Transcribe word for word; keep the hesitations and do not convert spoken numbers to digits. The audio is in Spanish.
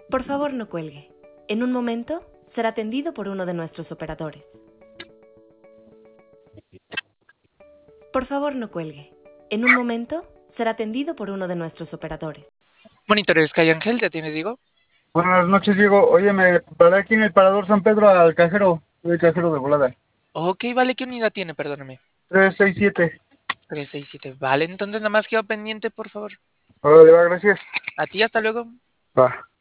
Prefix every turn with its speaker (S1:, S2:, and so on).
S1: Por favor, no cuelgue. En un momento será atendido por uno de nuestros operadores. Por favor, no cuelgue. En un momento será atendido por uno de nuestros operadores.
S2: Monitores Calle Ángel, ¿te tiene, digo?
S3: Buenas noches, Diego. Oye, me paré aquí en el Parador San Pedro al cajero. Soy cajero de volada.
S2: Ok, vale, ¿qué unidad tiene? Perdóname.
S3: tres seis siete.
S2: tres seis siete. Vale, entonces nada más quedo pendiente, por favor.
S3: Órale, va, gracias.
S2: A ti, hasta luego.
S3: Va.